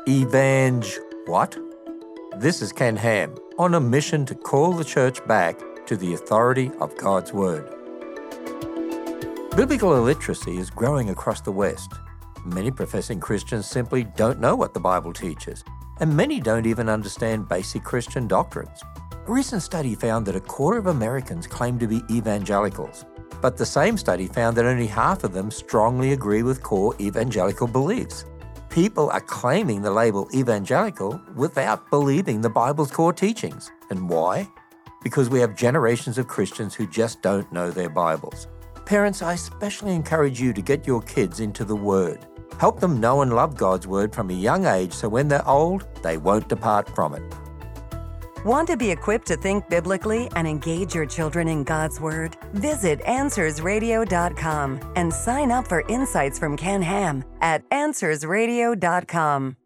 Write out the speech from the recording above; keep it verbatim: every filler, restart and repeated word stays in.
Evang... what? This is Ken Ham, on a mission to call the church back to the authority of God's Word. Biblical illiteracy is growing across the West. Many professing Christians simply don't know what the Bible teaches, and many don't even understand basic Christian doctrines. A recent study found that a quarter of Americans claim to be evangelicals, but the same study found that only half of them strongly agree with core evangelical beliefs. People are claiming the label evangelical without believing the Bible's core teachings. And why? Because we have generations of Christians who just don't know their Bibles. Parents, I especially encourage you to get your kids into the Word. Help them know and love God's Word from a young age so when they're old, they won't depart from it. Want to be equipped to think biblically and engage your children in God's Word? Visit answers radio dot com and sign up for insights from Ken Ham at answers radio dot com.